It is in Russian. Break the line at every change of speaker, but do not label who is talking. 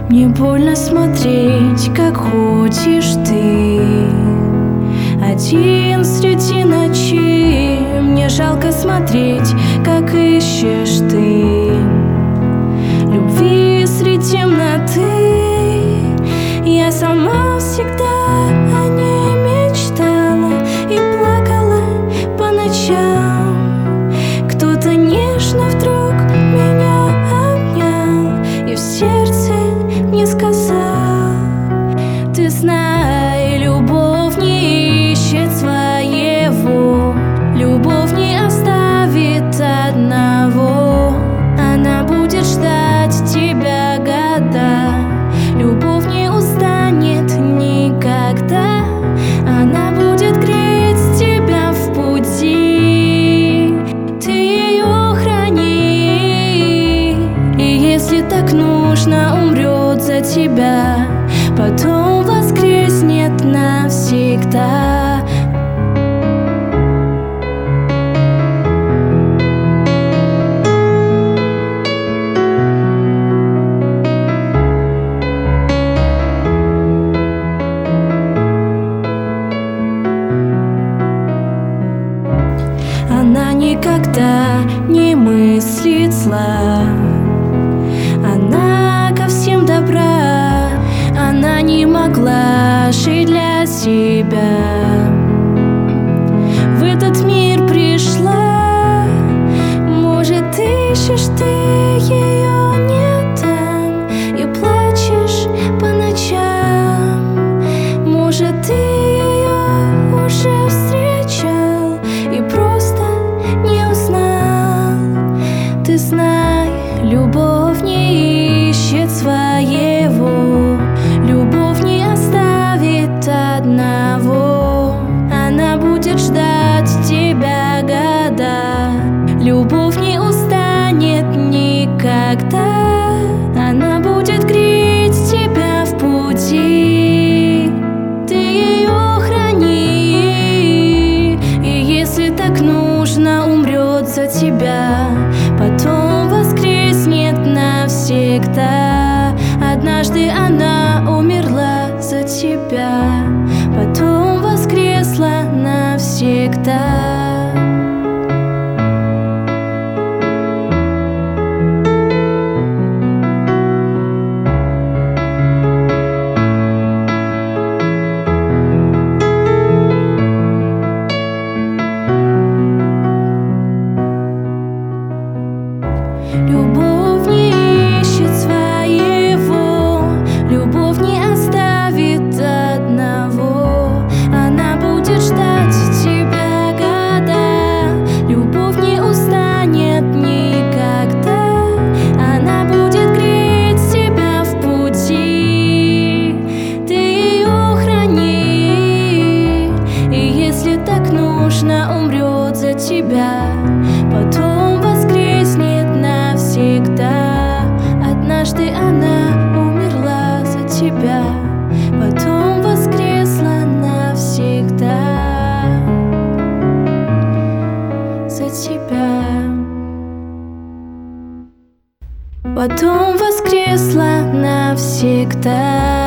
Мне больно смотреть, как ходишь ты один среди ночи. Мне жалко смотреть, как ищешь ты любви среди темноты. Я сама всегда о ней мечтала и плакала по ночам. Кто-то нежно вдруг меня обнял и в сердце мне сказал: ты знай, любовь не ищет своего, любовь не оставит одного. Она будет ждать тебя года, любовь не устанет никогда. Она будет греть тебя в пути, ты ее храни. И если так нужно, умрет за тебя, потом воскреснет навсегда. Она никогда не мыслит зла, она ко всем добра. Она не могла жить для себя, в этот мир пришла. Может, ищешь ты ее не там и плачешь по ночам. Может, ты ее уже встречал и просто не узнал. Ты знай, любовь не ищет своего, любовь не оставит одного. Она будет ждать тебя года, любовь не устанет никогда. Она будет греть тебя в пути, ты ее храни. И если так нужно, умрет за тебя, потом воскреснет навсегда. Однажды она умерла за тебя, потом воскресла навсегда. Любовь не ищет своего, любовь не оставит одного. Она будет ждать тебя года, любовь не устанет никогда. Она будет греть тебя в пути, ты ее храни. И если так нужно, умрет за тебя, потом воскреснет навсегда. Однажды она умерла за тебя, потом воскресла навсегда. За тебя, потом воскресла навсегда.